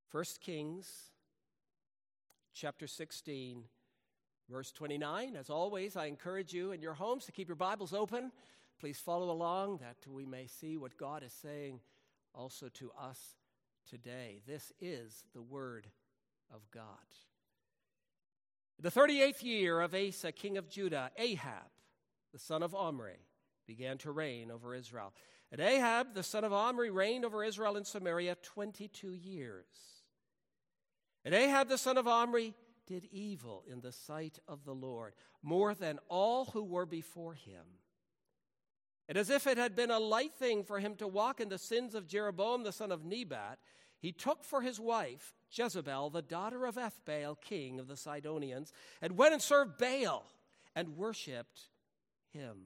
1 Kings chapter 16, verse 29. As always, I encourage you in your homes to keep your Bibles open. Please follow along that we may see what God is saying also to us today. This is the Word of God. In the 38th year of Asa, king of Judah, Ahab, the son of Omri, began to reign over Israel. And Ahab, the son of Omri, reigned over Israel in Samaria 22 years. And Ahab, the son of Omri, did evil in the sight of the Lord, more than all who were before him. And as if it had been a light thing for him to walk in the sins of Jeroboam, the son of Nebat, he took for his wife Jezebel, the daughter of Ethbaal, king of the Sidonians, and went and served Baal and worshipped him.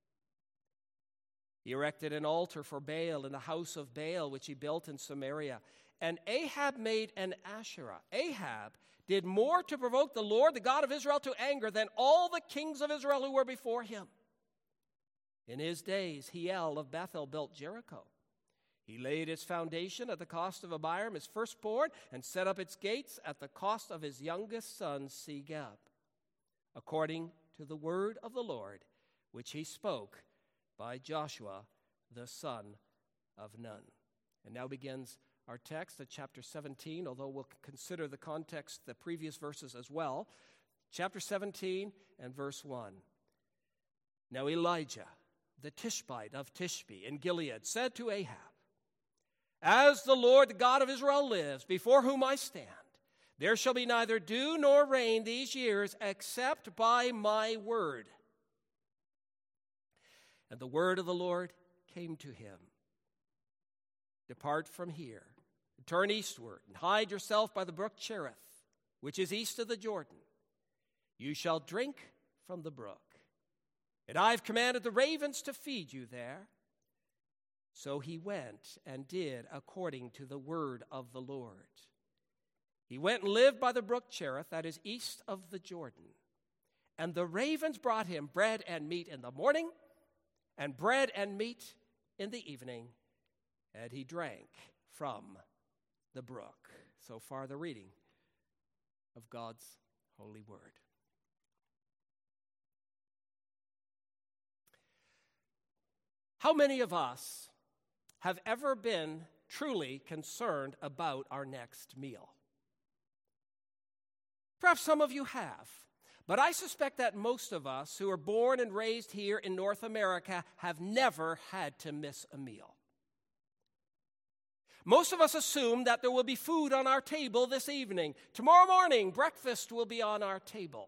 He erected an altar for Baal in the house of Baal, which he built in Samaria. And Ahab made an Asherah. Ahab did more to provoke the Lord, the God of Israel, to anger than all the kings of Israel who were before him. In his days, Hiel of Bethel built Jericho. He laid its foundation at the cost of Abiram, his firstborn, and set up its gates at the cost of his youngest son, Segub, according to the word of the Lord, which he spoke by Joshua, the son of Nun. And now begins our text at chapter 17, although we'll consider the context, the previous verses as well. Chapter 17 and verse 1. Now Elijah, the Tishbite of Tishbe in Gilead, said to Ahab, "As the Lord, the God of Israel, lives, before whom I stand, there shall be neither dew nor rain these years except by my word." And the word of the Lord came to him. "Depart from here, and turn eastward, and hide yourself by the brook Cherith, which is east of the Jordan. You shall drink from the brook. And I have commanded the ravens to feed you there." So he went and did according to the word of the Lord. He went and lived by the brook Cherith, that is east of the Jordan. And the ravens brought him bread and meat in the morning, and bread and meat in the evening, and he drank from the brook. So far, the reading of God's holy word. How many of us have ever been truly concerned about our next meal? Perhaps some of you have. But I suspect that most of us who are born and raised here in North America have never had to miss a meal. Most of us assume that there will be food on our table this evening. Tomorrow morning, breakfast will be on our table.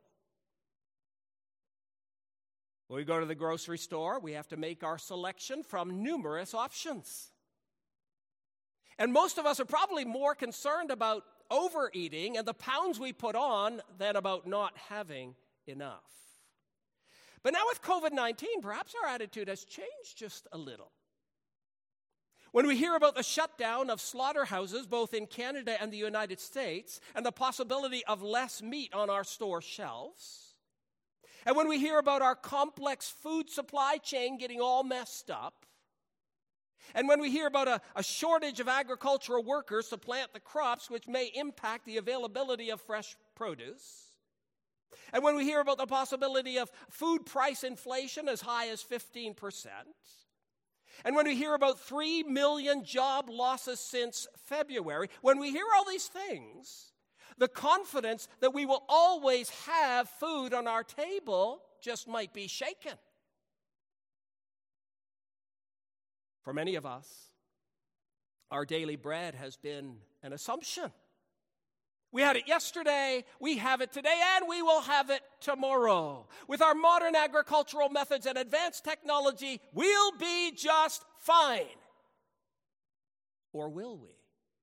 When we go to the grocery store, we have to make our selection from numerous options. And most of us are probably more concerned about overeating and the pounds we put on than about not having enough. But now with COVID-19, perhaps our attitude has changed just a little. When we hear about the shutdown of slaughterhouses both in Canada and the United States and the possibility of less meat on our store shelves, and when we hear about our complex food supply chain getting all messed up, and when we hear about a shortage of agricultural workers to plant the crops which may impact the availability of fresh produce, and when we hear about the possibility of food price inflation as high as 15%, and when we hear about 3 million job losses since February, when we hear all these things, the confidence that we will always have food on our table just might be shaken. For many of us, our daily bread has been an assumption. We had it yesterday, we have it today, and we will have it tomorrow. With our modern agricultural methods and advanced technology, we'll be just fine. Or will we?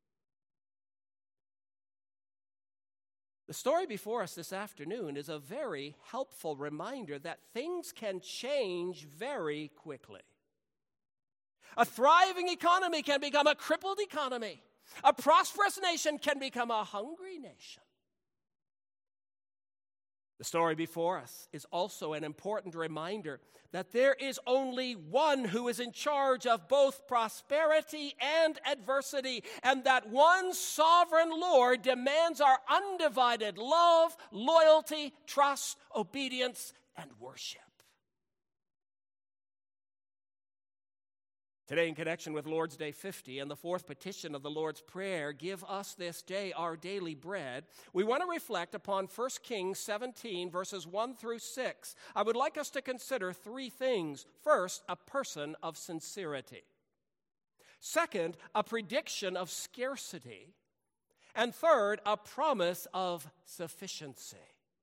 The story before us this afternoon is a very helpful reminder that things can change very quickly. A thriving economy can become a crippled economy. A prosperous nation can become a hungry nation. The story before us is also an important reminder that there is only one who is in charge of both prosperity and adversity, and that one sovereign Lord demands our undivided love, loyalty, trust, obedience, and worship. Today, in connection with Lord's Day 50 and the fourth petition of the Lord's Prayer, give us this day our daily bread, we want to reflect upon 1 Kings 17, verses 1 through 6. I would like us to consider three things. First, a person of sincerity. Second, a prediction of scarcity. And third, a promise of sufficiency.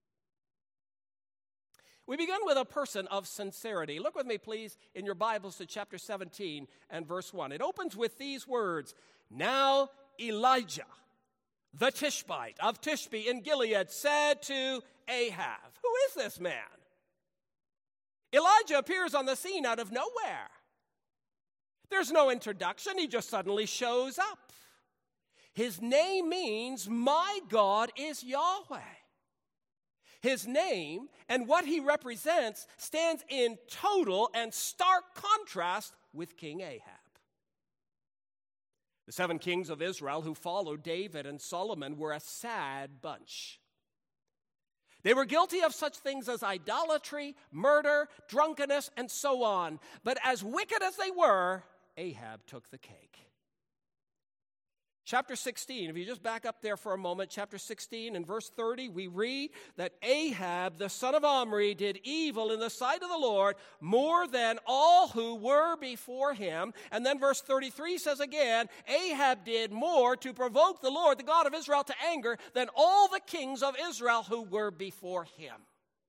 We begin with a person of sincerity. Look with me, please, in your Bibles to chapter 17 and verse 1. It opens with these words, "Now Elijah, the Tishbite of Tishbe in Gilead, said to Ahab." Who is this man? Elijah appears on the scene out of nowhere. There's no introduction. He just suddenly shows up. His name means, "My God is Yahweh." His name and what he represents stands in total and stark contrast with King Ahab. The 7 kings of Israel who followed David and Solomon were a sad bunch. They were guilty of such things as idolatry, murder, drunkenness, and so on. But as wicked as they were, Ahab took the cake. Chapter 16, if you just back up there for a moment, chapter 16 and verse 30, we read that Ahab, the son of Omri, did evil in the sight of the Lord more than all who were before him. And then verse 33 says again, Ahab did more to provoke the Lord, the God of Israel, to anger than all the kings of Israel who were before him.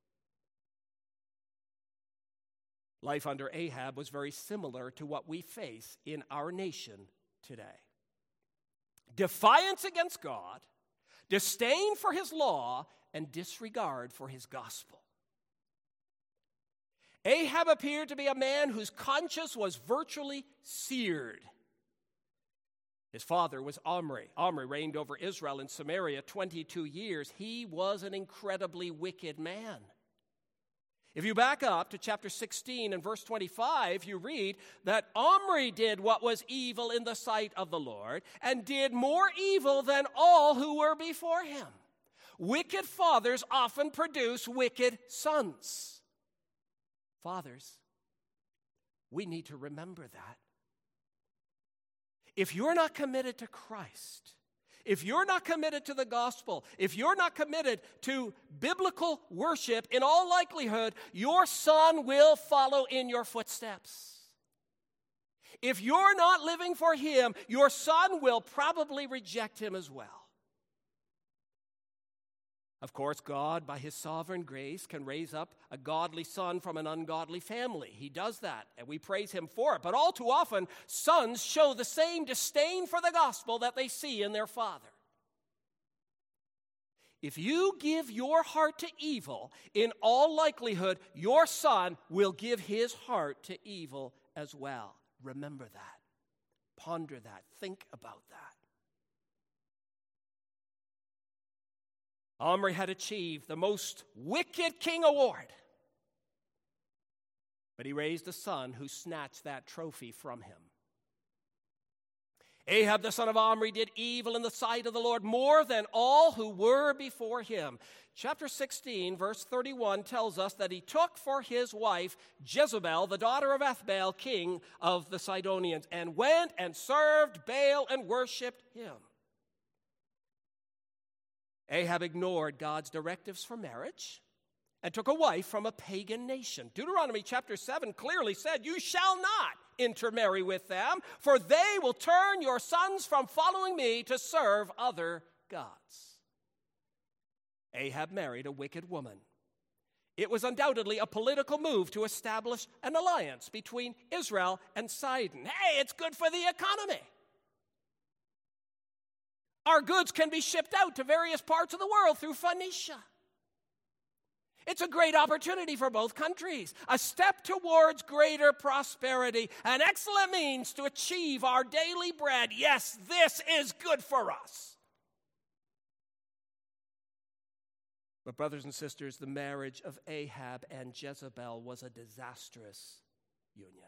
Life under Ahab was very similar to what we face in our nation today. Defiance against God, disdain for his law, and disregard for his gospel. Ahab appeared to be a man whose conscience was virtually seared. His father was Omri. Omri reigned over Israel in Samaria 22 years. He was an incredibly wicked man. If you back up to chapter 16 and verse 25, you read that Omri did what was evil in the sight of the Lord and did more evil than all who were before him. Wicked fathers often produce wicked sons. Fathers, we need to remember that. If you're not committed to Christ, if you're not committed to the gospel, if you're not committed to biblical worship, in all likelihood, your son will follow in your footsteps. If you're not living for him, your son will probably reject him as well. Of course, God, by his sovereign grace, can raise up a godly son from an ungodly family. He does that, and we praise him for it. But all too often, sons show the same disdain for the gospel that they see in their father. If you give your heart to evil, in all likelihood, your son will give his heart to evil as well. Remember that. Ponder that. Think about that. Omri had achieved the most wicked king award, but he raised a son who snatched that trophy from him. Ahab, the son of Omri, did evil in the sight of the Lord more than all who were before him. Chapter 16, verse 31 tells us that he took for his wife Jezebel, the daughter of Ethbaal, king of the Sidonians, and went and served Baal and worshipped him. Ahab ignored God's directives for marriage and took a wife from a pagan nation. Deuteronomy chapter 7 clearly said, "You shall not intermarry with them, for they will turn your sons from following me to serve other gods." Ahab married a wicked woman. It was undoubtedly a political move to establish an alliance between Israel and Sidon. Hey, it's good for the economy. Our goods can be shipped out to various parts of the world through Phoenicia. It's a great opportunity for both countries, a step towards greater prosperity, an excellent means to achieve our daily bread. Yes, this is good for us. But brothers and sisters, the marriage of Ahab and Jezebel was a disastrous union.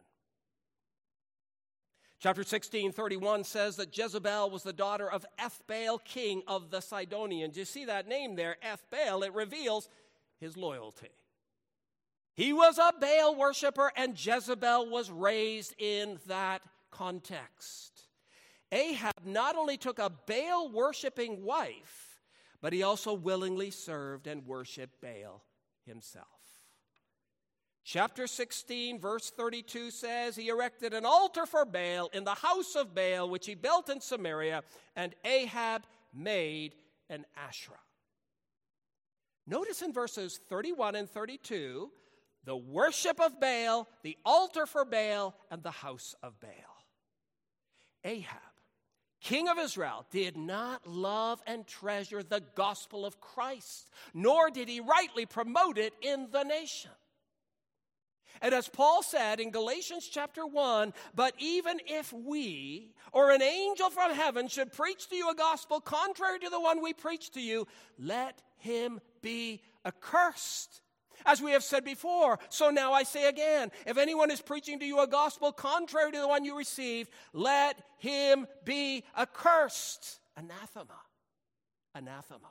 Chapter 16:31 says that Jezebel was the daughter of Ethbaal, king of the Sidonians. You see that name there, Ethbaal? It reveals his loyalty. He was a Baal worshiper, and Jezebel was raised in that context. Ahab not only took a Baal worshiping wife, but he also willingly served and worshiped Baal himself. Chapter 16, verse 32 says, he erected an altar for Baal in the house of Baal, which he built in Samaria, and Ahab made an Asherah. Notice in verses 31 and 32, the worship of Baal, the altar for Baal, and the house of Baal. Ahab, king of Israel, did not love and treasure the gospel of Christ, nor did he rightly promote it in the nation. And as Paul said in Galatians chapter 1, but even if we or an angel from heaven should preach to you a gospel contrary to the one we preach to you, let him be accursed. As we have said before, so now I say again, if anyone is preaching to you a gospel contrary to the one you received, let him be accursed. Anathema. Anathema.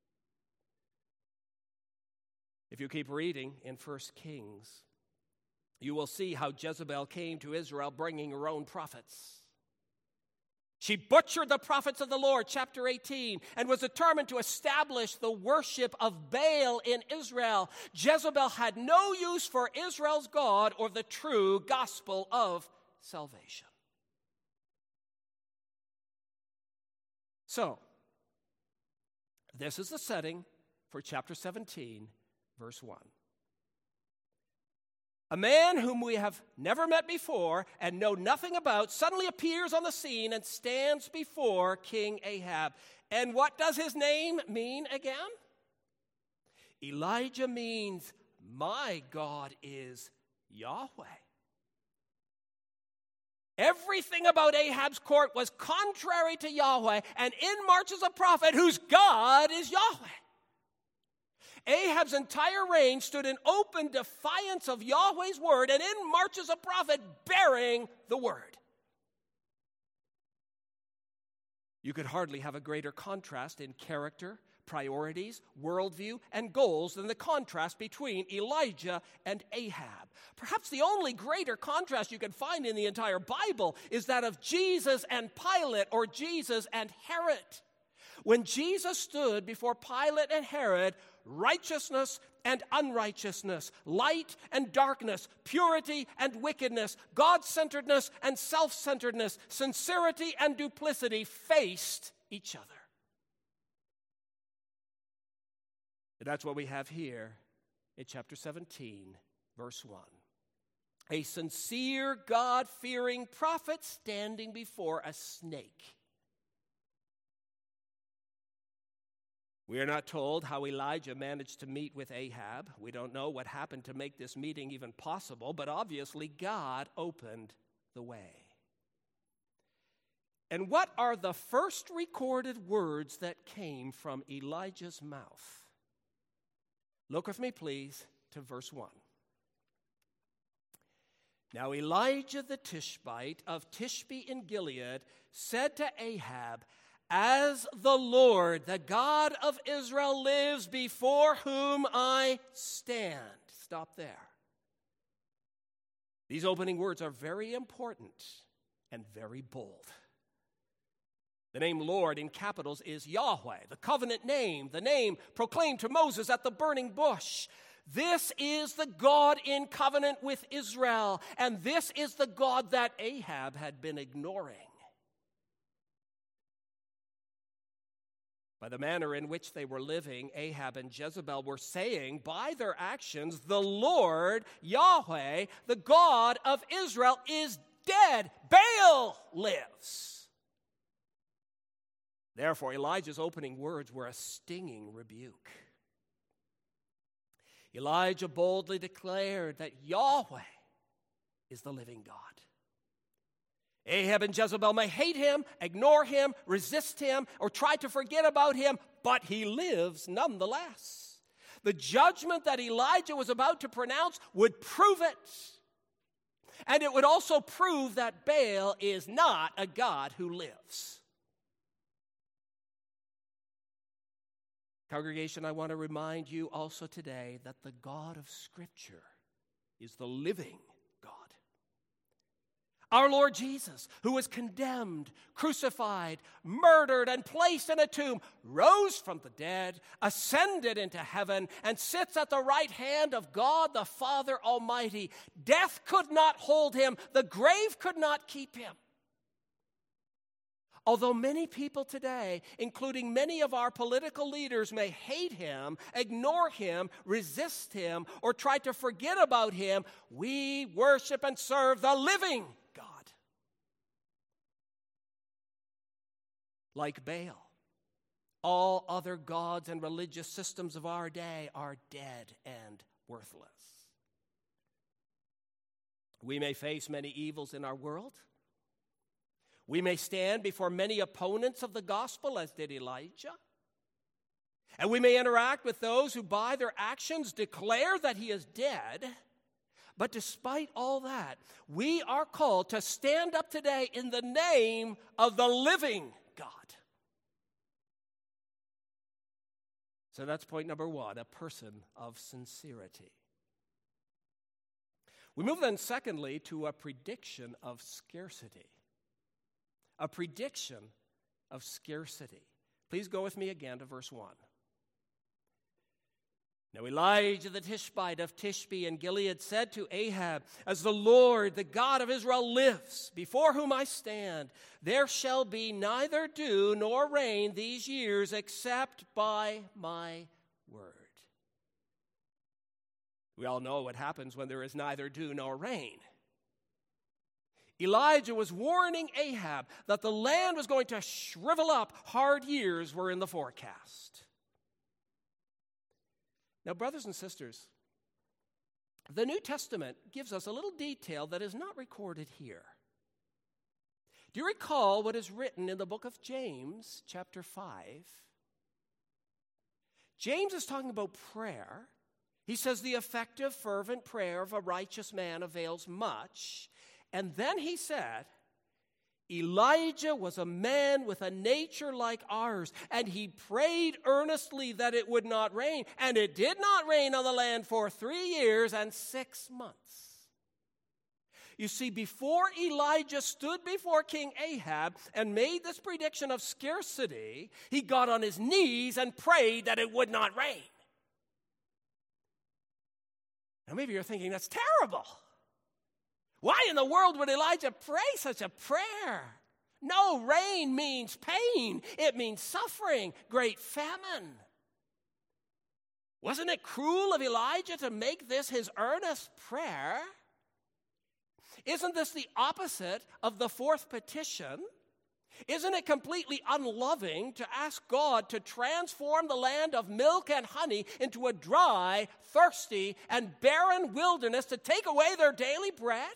If you keep reading in 1 Kings, you will see how Jezebel came to Israel bringing her own prophets. She butchered the prophets of the Lord, chapter 18, and was determined to establish the worship of Baal in Israel. Jezebel had no use for Israel's God or the true gospel of salvation. So, this is the setting for chapter 17, verse 1. A man whom we have never met before and know nothing about suddenly appears on the scene and stands before King Ahab. And what does his name mean again? Elijah means, my God is Yahweh. Everything about Ahab's court was contrary to Yahweh, and in marches a prophet whose God is Yahweh. Ahab's entire reign stood in open defiance of Yahweh's word, and in marches a prophet bearing the word. You could hardly have a greater contrast in character, priorities, worldview, and goals than the contrast between Elijah and Ahab. Perhaps the only greater contrast you can find in the entire Bible is that of Jesus and Pilate, or Jesus and Herod. When Jesus stood before Pilate and Herod, righteousness and unrighteousness, light and darkness, purity and wickedness, God-centeredness and self-centeredness, sincerity and duplicity faced each other. And that's what we have here in chapter 17, verse 1. A sincere, God-fearing prophet standing before a snake. We are not told how Elijah managed to meet with Ahab. We don't know what happened to make this meeting even possible, but obviously God opened the way. And what are the first recorded words that came from Elijah's mouth? Look with me, please, to verse 1. Now Elijah the Tishbite of Tishbe in Gilead said to Ahab, as the Lord, the God of Israel, lives before whom I stand. Stop there. These opening words are very important and very bold. The name Lord in capitals is Yahweh, the covenant name, the name proclaimed to Moses at the burning bush. This is the God in covenant with Israel, and this is the God that Ahab had been ignoring. By the manner in which they were living, Ahab and Jezebel were saying by their actions, the Lord, Yahweh, the God of Israel, is dead. Baal lives. Therefore, Elijah's opening words were a stinging rebuke. Elijah boldly declared that Yahweh is the living God. Ahab and Jezebel may hate him, ignore him, resist him, or try to forget about him, but he lives nonetheless. The judgment that Elijah was about to pronounce would prove it. And it would also prove that Baal is not a God who lives. Congregation, I want to remind you also today that the God of Scripture is the living God. Our Lord Jesus, who was condemned, crucified, murdered, and placed in a tomb, rose from the dead, ascended into heaven, and sits at the right hand of God the Father Almighty. Death could not hold him. The grave could not keep him. Although many people today, including many of our political leaders, may hate him, ignore him, resist him, or try to forget about him, we worship and serve the living God. Like Baal, all other gods and religious systems of our day are dead and worthless. We may face many evils in our world. We may stand before many opponents of the gospel, as did Elijah. And we may interact with those who by their actions declare that he is dead. But despite all that, we are called to stand up today in the name of the living God. So that's point number one, a person of sincerity. We move then secondly to a prediction of scarcity. A prediction of scarcity. Please go with me again to verse 1. Now Elijah the Tishbite of Tishbe in Gilead said to Ahab, "As the Lord, the God of Israel, lives, before whom I stand, there shall be neither dew nor rain these years except by my word." We all know what happens when there is neither dew nor rain. Elijah was warning Ahab that the land was going to shrivel up. Hard years were in the forecast. Now, brothers and sisters, the New Testament gives us a little detail that is not recorded here. Do you recall what is written in the book of James, chapter 5? James is talking about prayer. He says, "The effective, fervent prayer of a righteous man avails much." And then he said, Elijah was a man with a nature like ours, and he prayed earnestly that it would not rain. And it did not rain on the land for 3 years and 6 months. You see, before Elijah stood before King Ahab and made this prediction of scarcity, he got on his knees and prayed that it would not rain. Now maybe you're thinking, that's terrible. Why in the world would Elijah pray such a prayer? No, rain means pain. It means suffering, great famine. Wasn't it cruel of Elijah to make this his earnest prayer? Isn't this the opposite of the fourth petition? Isn't it completely unloving to ask God to transform the land of milk and honey into a dry, thirsty, and barren wilderness to take away their daily bread?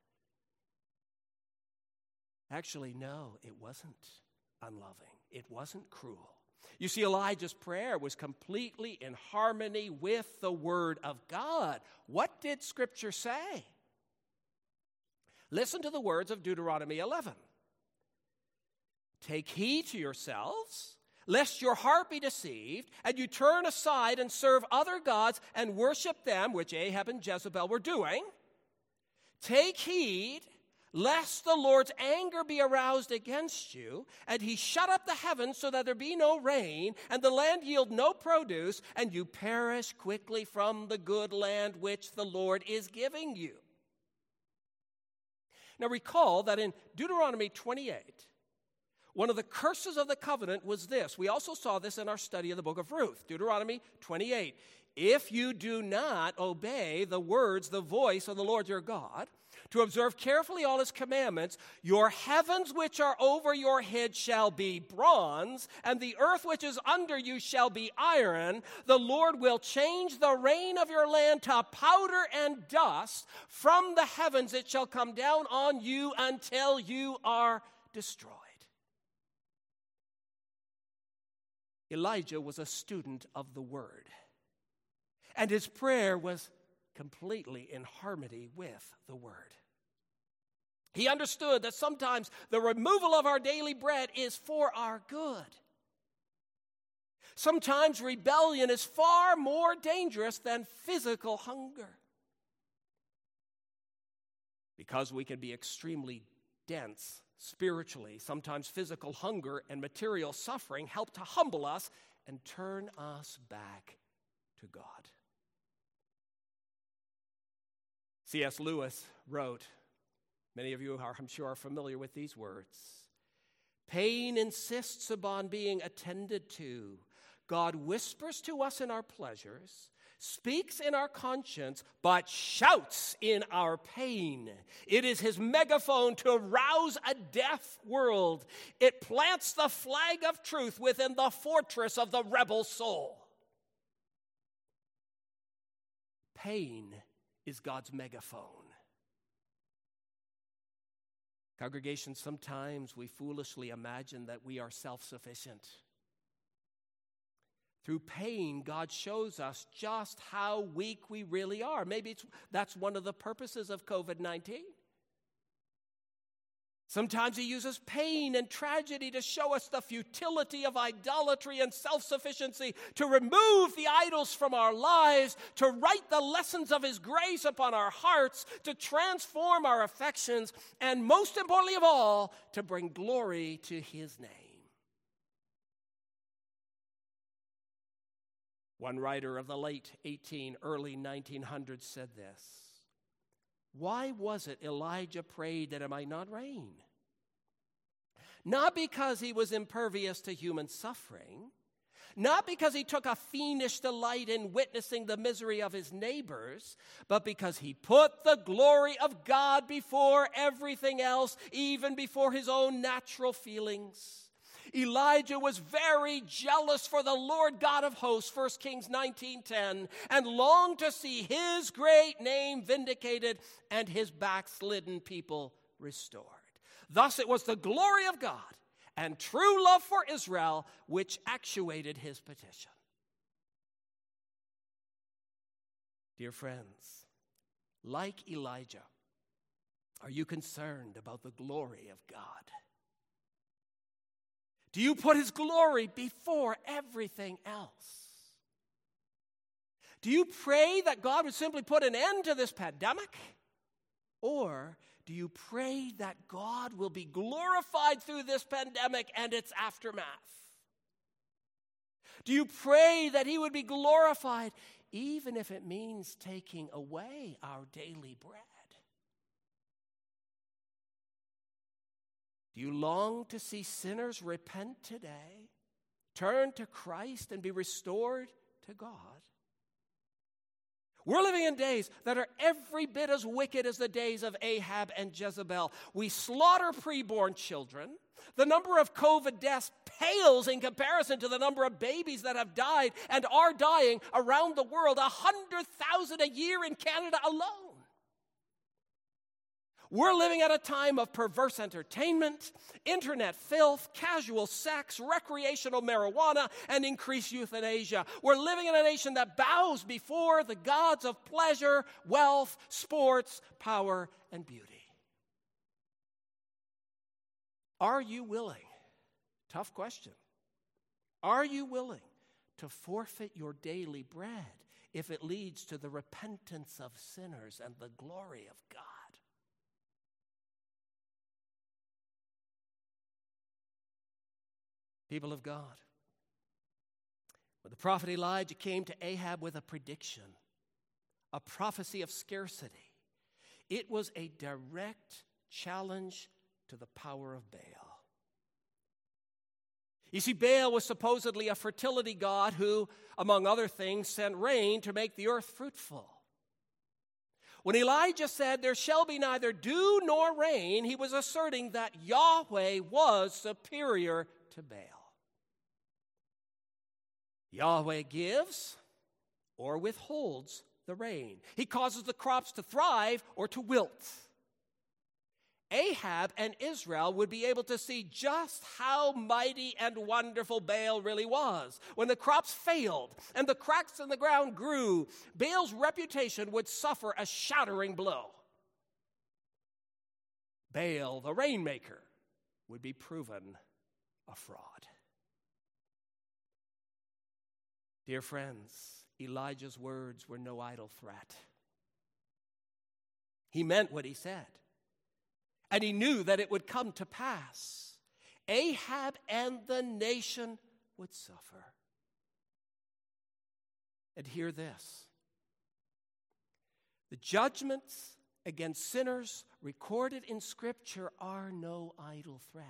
Actually, no, it wasn't unloving. It wasn't cruel. You see, Elijah's prayer was completely in harmony with the Word of God. What did Scripture say? Listen to the words of Deuteronomy 11. "Take heed to yourselves, lest your heart be deceived, and you turn aside and serve other gods and worship them," which Ahab and Jezebel were doing. "Take heed, lest the Lord's anger be aroused against you, and he shut up the heavens so that there be no rain, and the land yield no produce, and you perish quickly from the good land which the Lord is giving you." Now recall that in Deuteronomy 28, one of the curses of the covenant was this. We also saw this in our study of the book of Ruth. Deuteronomy 28. "If you do not obey the words, the voice of the Lord your God, to observe carefully all his commandments, your heavens which are over your head shall be bronze, and the earth which is under you shall be iron. The Lord will change the rain of your land to powder and dust. From the heavens it shall come down on you until you are destroyed." Elijah was a student of the word. And his prayer was completely in harmony with the word. He understood that sometimes the removal of our daily bread is for our good. Sometimes rebellion is far more dangerous than physical hunger. Because we can be extremely dense spiritually, sometimes physical hunger and material suffering help to humble us and turn us back to God. C.S. Lewis wrote, many of you are, I'm sure, are familiar with these words. Pain insists upon being attended to. God whispers to us in our pleasures, speaks in our conscience, but shouts in our pain. It is his megaphone to rouse a deaf world. It plants the flag of truth within the fortress of the rebel soul. Pain is God's megaphone. Congregation, sometimes we foolishly imagine that we are self-sufficient. Through pain, God shows us just how weak we really are. Maybe that's one of the purposes of COVID-19. Sometimes he uses pain and tragedy to show us the futility of idolatry and self-sufficiency, to remove the idols from our lives, to write the lessons of his grace upon our hearts, to transform our affections, and most importantly of all, to bring glory to his name. One writer of the late early 1900s said this: why was it Elijah prayed that it might not rain? Not because he was impervious to human suffering, not because he took a fiendish delight in witnessing the misery of his neighbors, but because he put the glory of God before everything else, even before his own natural feelings. Elijah was very jealous for the Lord God of hosts, 1 Kings 19:10, and longed to see his great name vindicated and his backslidden people restored. Thus it was the glory of God and true love for Israel which actuated his petition. Dear friends, like Elijah, are you concerned about the glory of God? Do you put his glory before everything else? Do you pray that God would simply put an end to this pandemic? Or do you pray that God will be glorified through this pandemic and its aftermath? Do you pray that he would be glorified even if it means taking away our daily bread? Do you long to see sinners repent today, turn to Christ, and be restored to God? We're living in days that are every bit as wicked as the days of Ahab and Jezebel. We slaughter preborn children. The number of COVID deaths pales in comparison to the number of babies that have died and are dying around the world, 100,000 a year in Canada alone. We're living at a time of perverse entertainment, internet filth, casual sex, recreational marijuana, and increased euthanasia. We're living in a nation that bows before the gods of pleasure, wealth, sports, power, and beauty. Are you willing? Tough question. Are you willing to forfeit your daily bread if it leads to the repentance of sinners and the glory of God? People of God, when the prophet Elijah came to Ahab with a prediction, a prophecy of scarcity, it was a direct challenge to the power of Baal. You see, Baal was supposedly a fertility god who, among other things, sent rain to make the earth fruitful. When Elijah said, "There shall be neither dew nor rain," he was asserting that Yahweh was superior to Baal. Yahweh gives or withholds the rain. He causes the crops to thrive or to wilt. Ahab and Israel would be able to see just how mighty and wonderful Baal really was. When the crops failed and the cracks in the ground grew, Baal's reputation would suffer a shattering blow. Baal, the rainmaker, would be proven a fraud. Dear friends, Elijah's words were no idle threat. He meant what he said, and he knew that it would come to pass. Ahab and the nation would suffer. And hear this: the judgments against sinners recorded in Scripture are no idle threats.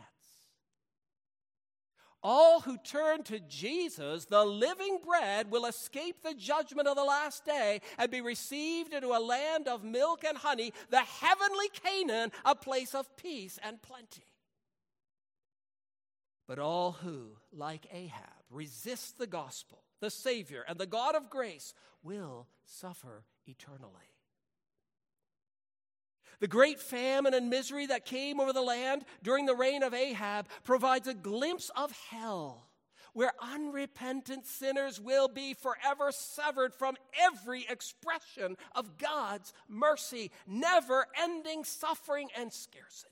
All who turn to Jesus, the living bread, will escape the judgment of the last day and be received into a land of milk and honey, the heavenly Canaan, a place of peace and plenty. But all who, like Ahab, resist the gospel, the Savior, and the God of grace will suffer eternally. The great famine and misery that came over the land during the reign of Ahab provides a glimpse of hell, where unrepentant sinners will be forever severed from every expression of God's mercy, never-ending suffering and scarcity.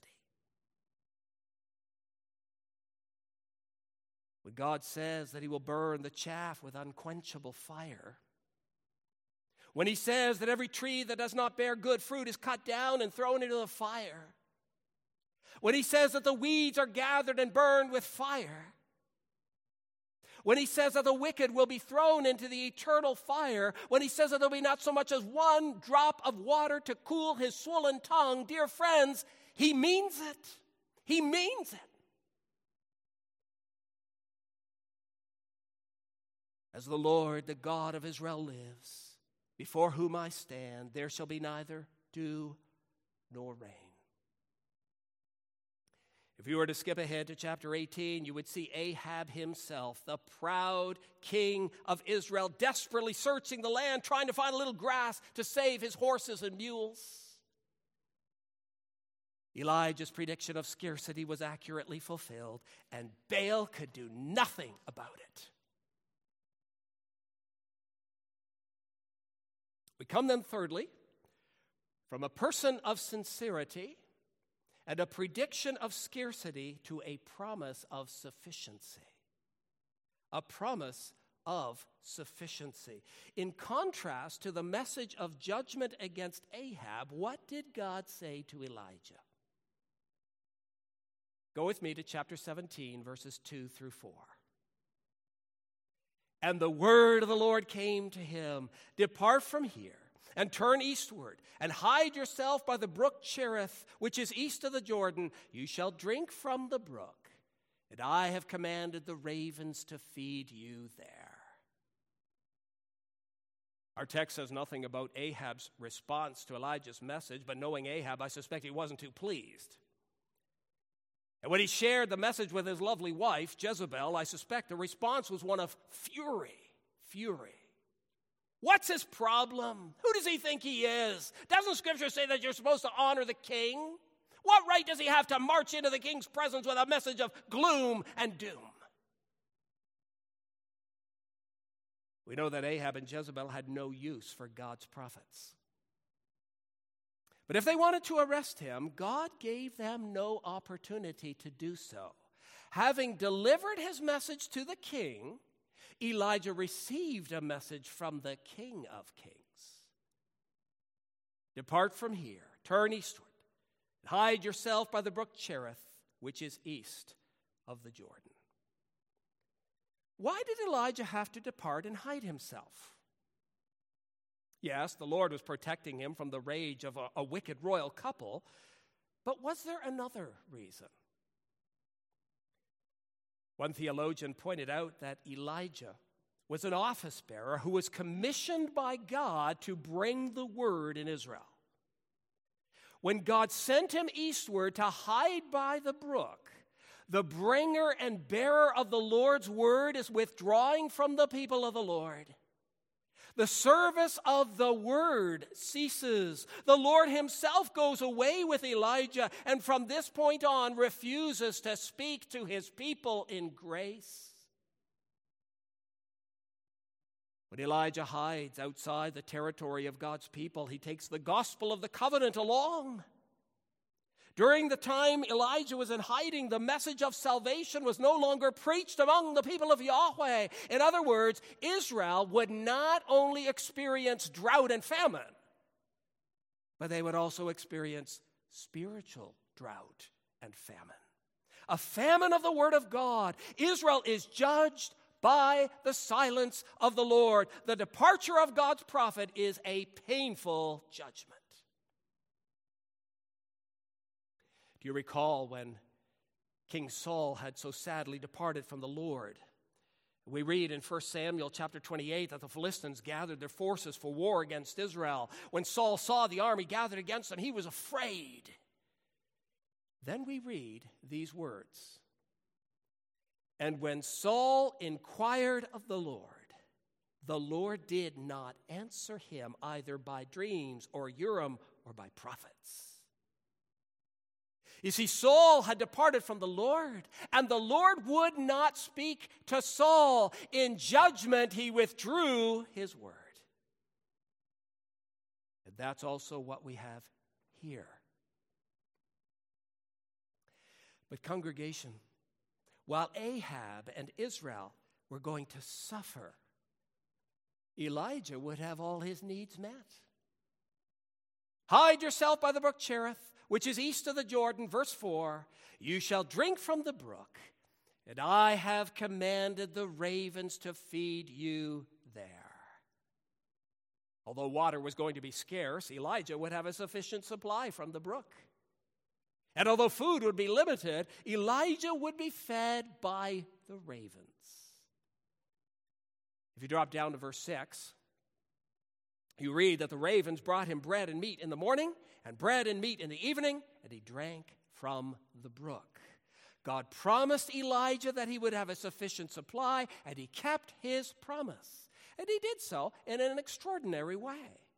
When God says that he will burn the chaff with unquenchable fire, when he says that every tree that does not bear good fruit is cut down and thrown into the fire, when he says that the weeds are gathered and burned with fire, when he says that the wicked will be thrown into the eternal fire, when he says that there will be not so much as one drop of water to cool his swollen tongue, dear friends, he means it. He means it. As the Lord, the God of Israel, lives, before whom I stand, there shall be neither dew nor rain. If you were to skip ahead to chapter 18, you would see Ahab himself, the proud king of Israel, desperately searching the land, trying to find a little grass to save his horses and mules. Elijah's prediction of scarcity was accurately fulfilled, and Baal could do nothing about it. We come then, thirdly, from a person of sincerity and a prediction of scarcity to a promise of sufficiency. A promise of sufficiency. In contrast to the message of judgment against Ahab, what did God say to Elijah? Go with me to chapter 17, verses 2 through 4. And the word of the Lord came to him, "Depart from here, and turn eastward, and hide yourself by the brook Cherith, which is east of the Jordan. You shall drink from the brook, and I have commanded the ravens to feed you there." Our text says nothing about Ahab's response to Elijah's message, but knowing Ahab, I suspect he wasn't too pleased. And when he shared the message with his lovely wife, Jezebel, I suspect the response was one of fury. What's his problem? Who does he think he is? Doesn't Scripture say that you're supposed to honor the king? What right does he have to march into the king's presence with a message of gloom and doom? We know that Ahab and Jezebel had no use for God's prophets. But if they wanted to arrest him, God gave them no opportunity to do so. Having delivered his message to the king, Elijah received a message from the King of Kings. "Depart from here, turn eastward, and hide yourself by the brook Cherith, which is east of the Jordan." Why did Elijah have to depart and hide himself? Yes, the Lord was protecting him from the rage of a wicked royal couple, but was there another reason? One theologian pointed out that Elijah was an office bearer who was commissioned by God to bring the word in Israel. When God sent him eastward to hide by the brook, the bringer and bearer of the Lord's word is withdrawing from the people of the Lord. The service of the word ceases. The Lord himself goes away with Elijah, and from this point on refuses to speak to his people in grace. When Elijah hides outside the territory of God's people, he takes the gospel of the covenant along. During the time Elijah was in hiding, the message of salvation was no longer preached among the people of Yahweh. In other words, Israel would not only experience drought and famine, but they would also experience spiritual drought and famine. A famine of the word of God. Israel is judged by the silence of the Lord. The departure of God's prophet is a painful judgment. Do you recall when King Saul had so sadly departed from the Lord? We read in 1 Samuel chapter 28 that the Philistines gathered their forces for war against Israel. When Saul saw the army gathered against them, he was afraid. Then we read these words. And when Saul inquired of the Lord did not answer him either by dreams or Urim or by prophets. You see, Saul had departed from the Lord, and the Lord would not speak to Saul. In judgment, he withdrew his word. And that's also what we have here. But congregation, while Ahab and Israel were going to suffer, Elijah would have all his needs met. Hide yourself by the brook Cherith, which is east of the Jordan, verse 4. You shall drink from the brook, and I have commanded the ravens to feed you there. Although water was going to be scarce, Elijah would have a sufficient supply from the brook. And although food would be limited, Elijah would be fed by the ravens. If you drop down to verse 6, you read that the ravens brought him bread and meat in the morning, and bread and meat in the evening, and he drank from the brook. God promised Elijah that he would have a sufficient supply, and he kept his promise. And he did so in an extraordinary way.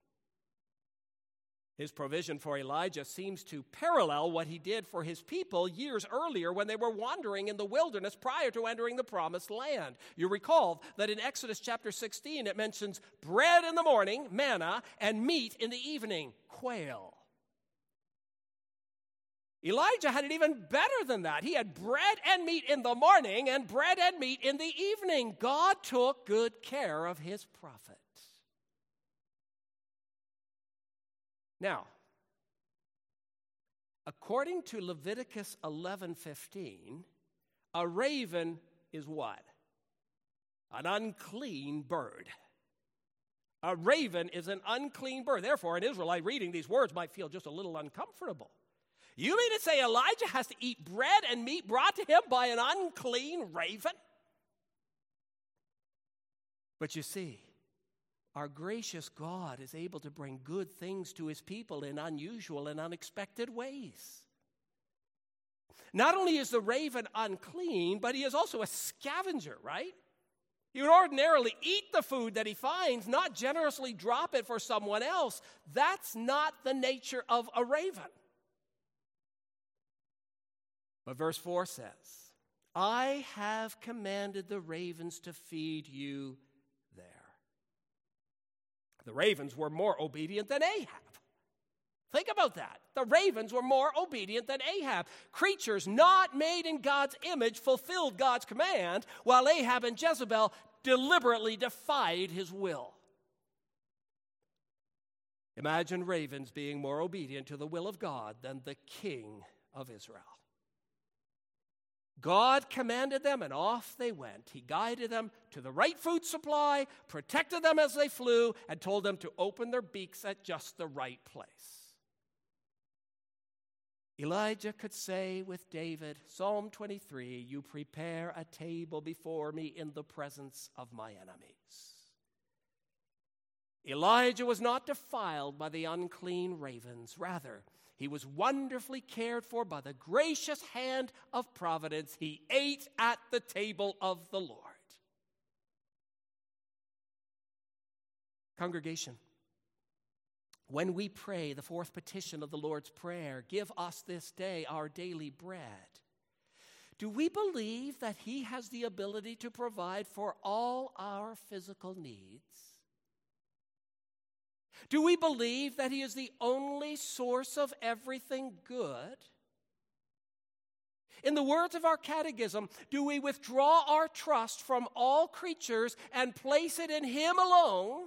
His provision for Elijah seems to parallel what he did for his people years earlier when they were wandering in the wilderness prior to entering the promised land. You recall that in Exodus chapter 16 it mentions bread in the morning, manna, and meat in the evening, quail. Elijah had it even better than that. He had bread and meat in the morning and bread and meat in the evening. God took good care of his prophet. Now, according to Leviticus 11:15, a raven is what? An unclean bird. A raven is an unclean bird. Therefore, an Israelite reading these words might feel just a little uncomfortable. You mean to say Elijah has to eat bread and meat brought to him by an unclean raven? But you see, our gracious God is able to bring good things to his people in unusual and unexpected ways. Not only is the raven unclean, but he is also a scavenger, right? He would ordinarily eat the food that he finds, not generously drop it for someone else. That's not the nature of a raven. But verse 4 says, I have commanded the ravens to feed you there. The ravens were more obedient than Ahab. Think about that. The ravens were more obedient than Ahab. Creatures not made in God's image fulfilled God's command, while Ahab and Jezebel deliberately defied his will. Imagine ravens being more obedient to the will of God than the king of Israel. God commanded them, and off they went. He guided them to the right food supply, protected them as they flew, and told them to open their beaks at just the right place. Elijah could say with David, Psalm 23, you prepare a table before me in the presence of my enemies. Elijah was not defiled by the unclean ravens. Rather, he was wonderfully cared for by the gracious hand of providence. He ate at the table of the Lord. Congregation, when we pray the fourth petition of the Lord's Prayer, give us this day our daily bread, do we believe that He has the ability to provide for all our physical needs? Do we believe that He is the only source of everything good? In the words of our catechism, do we withdraw our trust from all creatures and place it in Him alone?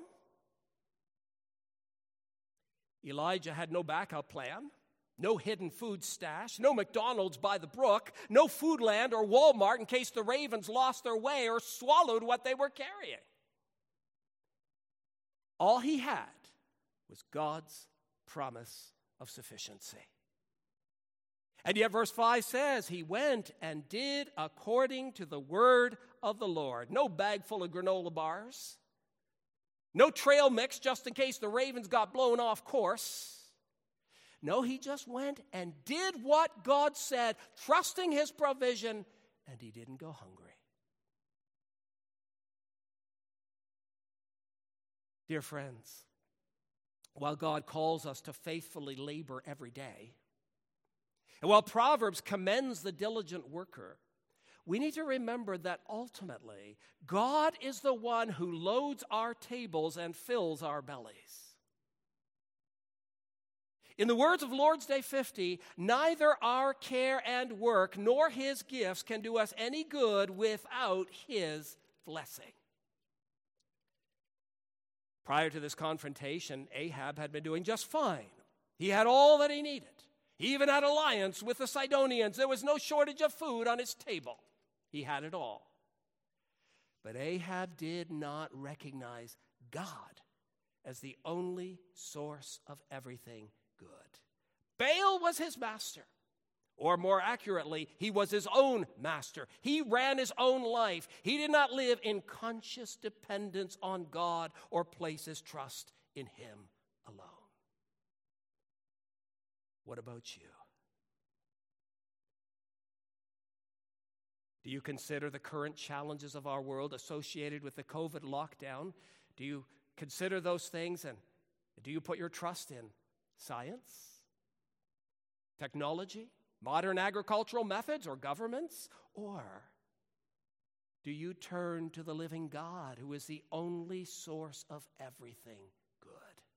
Elijah had no backup plan, no hidden food stash, no McDonald's by the brook, no Foodland or Walmart in case the ravens lost their way or swallowed what they were carrying. All he had was God's promise of sufficiency. And yet verse 5 says, he went and did according to the word of the Lord. No bag full of granola bars. No trail mix just in case the ravens got blown off course. No, he just went and did what God said, trusting His provision, and he didn't go hungry. Dear friends, while God calls us to faithfully labor every day, and while Proverbs commends the diligent worker, we need to remember that ultimately, God is the one who loads our tables and fills our bellies. In the words of Lord's Day 50, neither our care and work nor His gifts can do us any good without His blessing. Prior to this confrontation, Ahab had been doing just fine. He had all that he needed. He even had alliance with the Sidonians. There was no shortage of food on his table. He had it all. But Ahab did not recognize God as the only source of everything good. Baal was his master. Or more accurately, he was his own master. He ran his own life. He did not live in conscious dependence on God or place his trust in Him alone. What about you? Do you consider the current challenges of our world associated with the COVID lockdown? Do you consider those things, and do you put your trust in science, technology, modern agricultural methods, or governments? Or do you turn to the living God, who is the only source of everything good?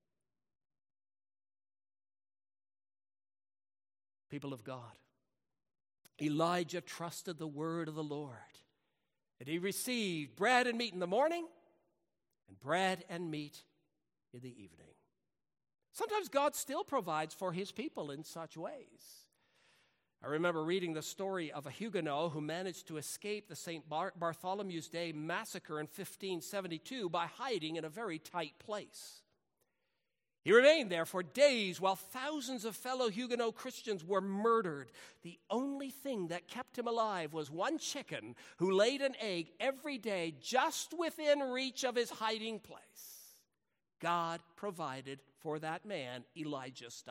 People of God, Elijah trusted the word of the Lord, and he received bread and meat in the morning and bread and meat in the evening. Sometimes God still provides for His people in such ways. I remember reading the story of a Huguenot who managed to escape the St. Bartholomew's Day massacre in 1572 by hiding in a very tight place. He remained there for days while thousands of fellow Huguenot Christians were murdered. The only thing that kept him alive was one chicken who laid an egg every day just within reach of his hiding place. God provided for that man, Elijah style.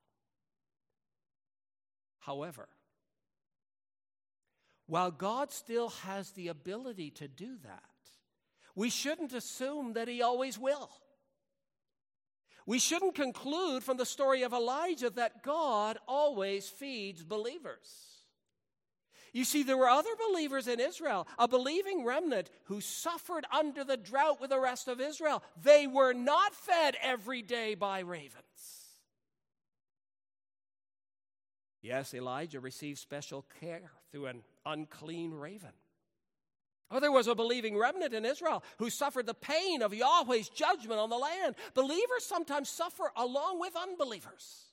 However, while God still has the ability to do that, we shouldn't assume that He always will. We shouldn't conclude from the story of Elijah that God always feeds believers. You see, there were other believers in Israel, a believing remnant who suffered under the drought with the rest of Israel. They were not fed every day by ravens. Yes, Elijah received special care through an unclean raven. Oh, there was a believing remnant in Israel who suffered the pain of Yahweh's judgment on the land. Believers sometimes suffer along with unbelievers.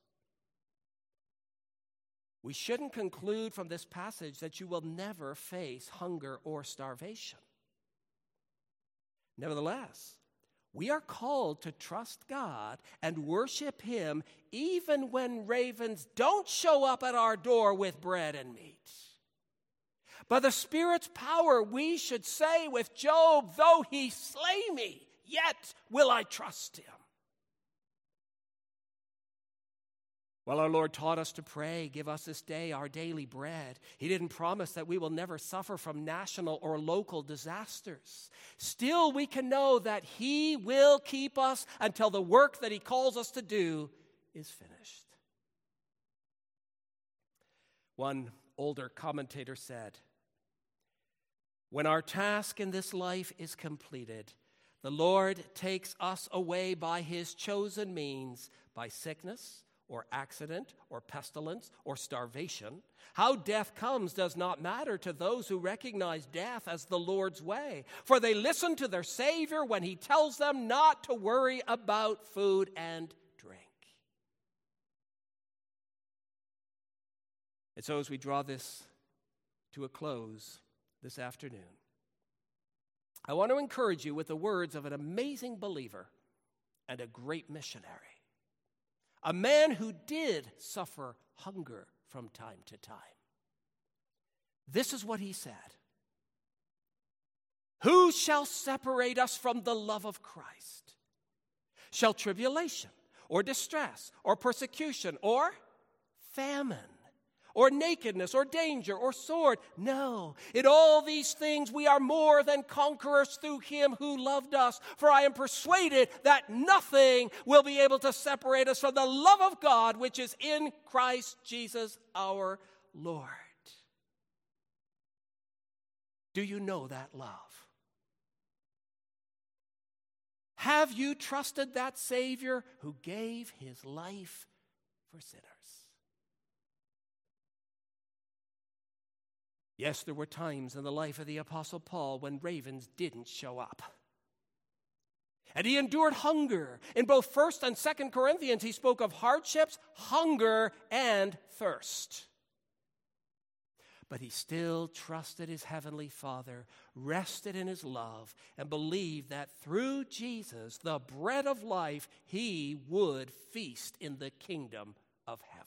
We shouldn't conclude from this passage that you will never face hunger or starvation. Nevertheless, we are called to trust God and worship Him even when ravens don't show up at our door with bread and meat. By the Spirit's power, we should say with Job, though He slay me, yet will I trust Him. Well, our Lord taught us to pray, give us this day our daily bread. He didn't promise that we will never suffer from national or local disasters. Still, we can know that He will keep us until the work that He calls us to do is finished. One older commentator said, "When our task in this life is completed, the Lord takes us away by His chosen means, by sickness, or accident, or pestilence, or starvation. How death comes does not matter to those who recognize death as the Lord's way, for they listen to their Savior when He tells them not to worry about food and drink." And so as we draw this to a close this afternoon, I want to encourage you with the words of an amazing believer and a great missionary. A man who did suffer hunger from time to time. This is what he said: "Who shall separate us from the love of Christ? Shall tribulation, or distress, or persecution, or famine, or nakedness, or danger, or sword? No, in all these things we are more than conquerors through Him who loved us. For I am persuaded that nothing will be able to separate us from the love of God which is in Christ Jesus our Lord." Do you know that love? Have you trusted that Savior who gave His life for sinners? Yes, there were times in the life of the Apostle Paul when ravens didn't show up. And he endured hunger. In both 1st and 2nd Corinthians, he spoke of hardships, hunger, and thirst. But he still trusted his heavenly Father, rested in His love, and believed that through Jesus, the bread of life, he would feast in the kingdom of heaven.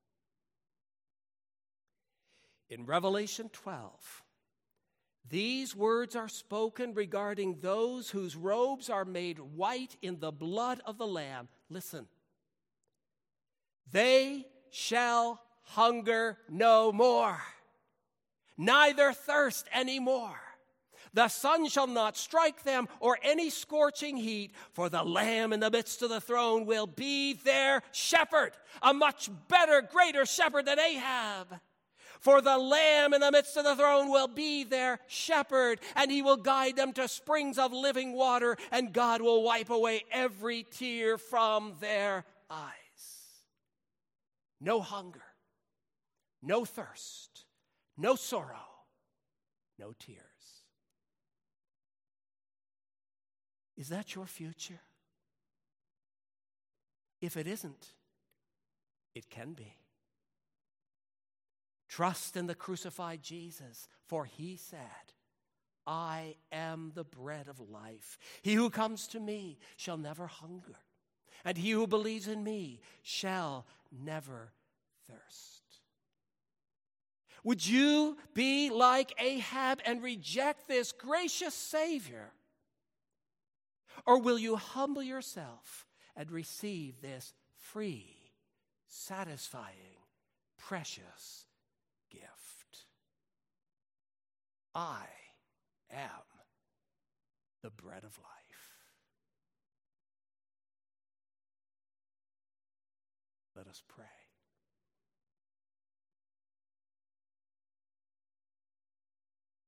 In Revelation 12, these words are spoken regarding those whose robes are made white in the blood of the Lamb. Listen. "They shall hunger no more, neither thirst any more. The sun shall not strike them, or any scorching heat, for the Lamb in the midst of the throne will be their shepherd, a much better, greater shepherd than Ahab. For the Lamb in the midst of the throne will be their shepherd, and He will guide them to springs of living water, and God will wipe away every tear from their eyes." No hunger, no thirst, no sorrow, no tears. Is that your future? If it isn't, it can be. Trust in the crucified Jesus, for He said, "I am the bread of life. He who comes to me shall never hunger, and he who believes in me shall never thirst." Would you be like Ahab and reject this gracious Savior? Or will you humble yourself and receive this free, satisfying, precious gift? I am the bread of life. Let us pray.